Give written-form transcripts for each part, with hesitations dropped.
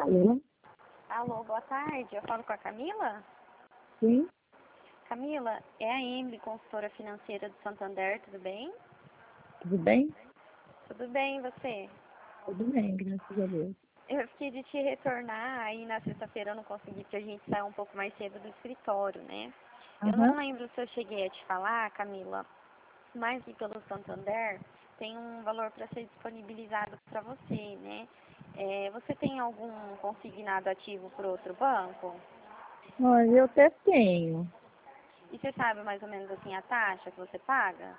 Alô? Alô, boa tarde. Eu falo com a Camila? Sim, Camila, é a Emily, consultora financeira do Santander, tudo bem? tudo bem? Tudo bem, e você? Tudo bem, graças a Deus. Eu fiquei de te retornar, aí na sexta-feira eu não consegui, porque a gente saiu um pouco mais cedo do escritório, né? Eu não Aham. lembro se eu cheguei a te falar, Camila, mas que pelo Santander tem um valor para ser disponibilizado para você, né? Você tem algum consignado ativo por outro banco? Olha, eu até tenho. E você sabe mais ou menos assim a taxa que você paga?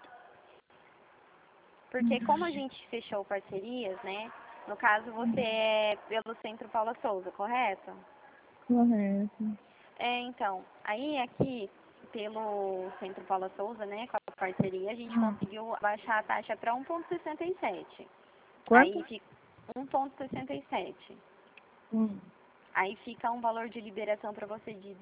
Porque como a gente fechou parcerias, né? No caso, você é pelo Centro Paula Souza, correto? Correto. Então, aí aqui, pelo Centro Paula Souza, né, com a parceria, a gente conseguiu baixar a taxa para 1,67. Quanto? Aí fica 1,67. Hum. Aí fica um valor de liberação para você de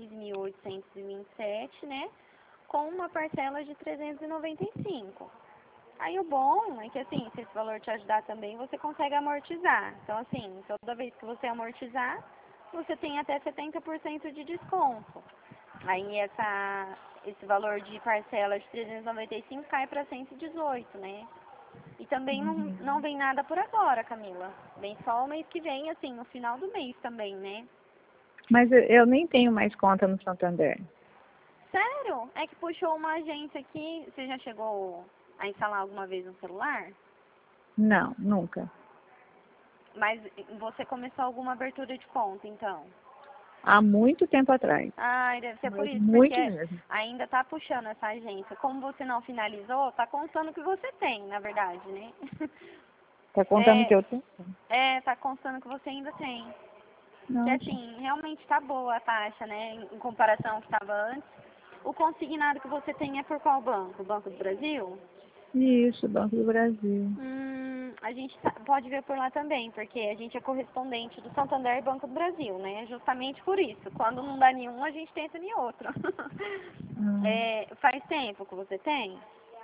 16.827, né? Com uma parcela de 395. Aí o bom é que, assim, se esse valor te ajudar também, você consegue amortizar. Então, assim, toda vez que você amortizar, você tem até 70% de desconto. Aí esse valor de parcela de 395 cai para 118, né? E também não vem nada por agora, Camila. Vem só o mês que vem, assim, no final do mês também, né? Mas eu nem tenho mais conta no Santander. Sério? É que puxou uma agência aqui. Você já chegou a instalar alguma vez no celular? Não, nunca. Mas você começou alguma abertura de conta, então? Há muito tempo atrás. Ai, deve ser por Mas isso, muito porque mesmo. ainda tá puxando essa agência. Como você não finalizou, tá contando que você tem, na verdade, né? Tá contando que eu tenho? Tá constando que você ainda tem. Que Nossa. assim, realmente tá boa a taxa, né, em comparação ao que estava antes. O consignado que você tem é por qual banco? Banco do Brasil? Isso, Banco do Brasil. A gente pode ver por lá também, porque a gente é correspondente do Santander e Banco do Brasil, né? Justamente por isso. Quando não dá nenhum, a gente tenta em outro. Hum. Faz tempo que você tem?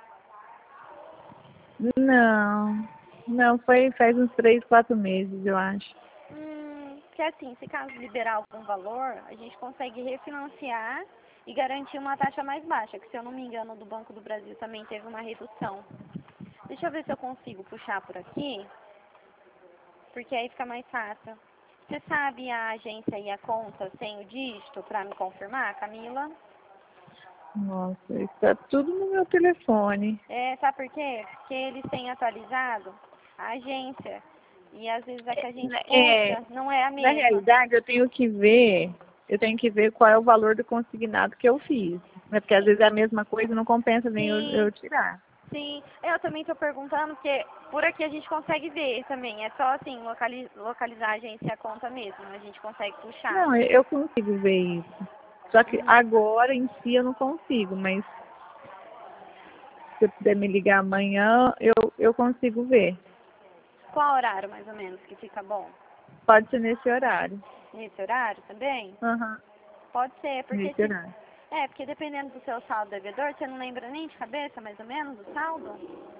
Não. Não, faz uns 3, 4 meses, eu acho. Que assim, se caso liberar algum valor, a gente consegue refinanciar e garantir uma taxa mais baixa, que se eu não me engano, do Banco do Brasil também teve uma redução. Deixa eu ver se eu consigo puxar por aqui, porque aí fica mais fácil. Você sabe a agência e a conta sem o dígito para me confirmar, Camila? Nossa, está tudo no meu telefone. Sabe por quê? Porque eles têm atualizado a agência. E às vezes a que a gente É, puxa não é a na mesma. realidade, eu tenho que ver qual é o valor do consignado que eu fiz. Né? Porque às vezes é a mesma coisa, não compensa nem eu Sim, tirar. sim. Eu também estou perguntando, porque por aqui a gente consegue ver também. É só assim, localizar a agência e a conta mesmo. A gente consegue puxar. Não, eu consigo ver isso. Só que agora em si eu não consigo, mas se você puder me ligar amanhã, eu consigo ver. Qual horário mais ou menos que fica bom? Pode ser nesse horário. Nesse horário também? Aham, Pode ser, porque nesse horário. porque dependendo do seu saldo devedor, você não lembra nem de cabeça mais ou menos do saldo?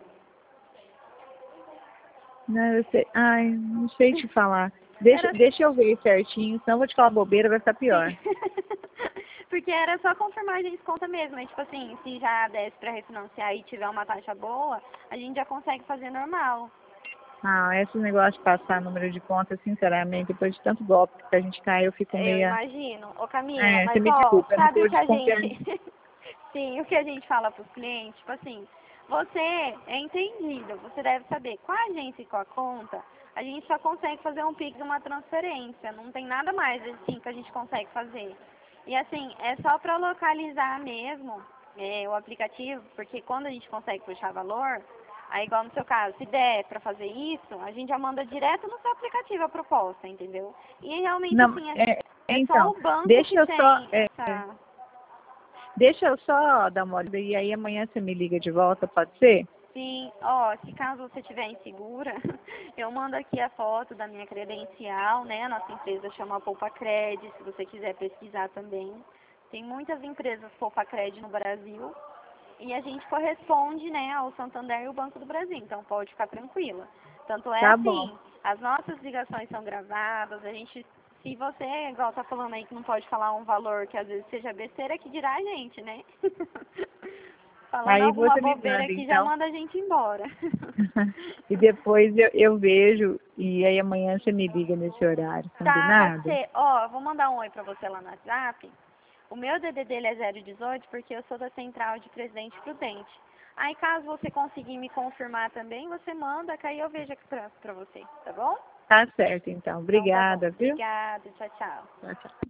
Não, eu sei. Ai, não sei te falar. Deixa, Era deixa eu ver certinho, senão eu vou te falar bobeira, vai ficar sim. pior. Porque era só confirmar a gente conta mesmo, né? Tipo assim, se já desse pra refinanciar e tiver uma taxa boa, a gente já consegue fazer normal. Ah, esse negócio de passar número de conta, sinceramente, depois de tanto golpe que a gente cai, eu fico Eu meia. imagino. Ô Camila, É, você mas me ó, desculpa, eu não sabe o tô que a desconfiando. gente. Sim, o que a gente fala pros clientes, tipo assim, você é entendido, você deve saber, com a agência e com a conta, a gente só consegue fazer um Pix e uma transferência, não tem nada mais assim que a gente consegue fazer. E assim, é só para localizar mesmo o aplicativo, porque quando a gente consegue puxar valor, aí igual no seu caso, se der para fazer isso, a gente já manda direto no seu aplicativo a proposta, entendeu? E realmente Não, assim, é só então, o banco que deixa eu só, tem essa. deixa eu só dar uma olhada e aí amanhã você me liga de volta, pode ser? Sim, ó, se caso você estiver insegura, eu mando aqui a foto da minha credencial, né? A nossa empresa chama Poupa Cred, se você quiser pesquisar também. Tem muitas empresas Poupa Cred no Brasil e a gente corresponde, né, ao Santander e o Banco do Brasil, então pode ficar tranquila. Tanto é Tá bom. assim, As nossas ligações são gravadas, a gente, se você, igual tá falando aí que não pode falar um valor que às vezes seja besteira, que dirá a gente, né? Falando Aí alguma você me bobeira manda, aqui já então. manda a gente embora. E depois eu vejo, e aí amanhã você me liga nesse horário, Tá, pode combinado? ser. Ó, vou mandar um oi pra você lá no WhatsApp. O meu DDD dele é 018 porque eu sou da central de Presidente Prudente. Aí caso você conseguir me confirmar também, você manda, que aí eu vejo aqui pra você, tá bom? Tá certo, então. Então tá bom. Obrigada, viu? Obrigada, tchau, tchau. Tchau, tchau.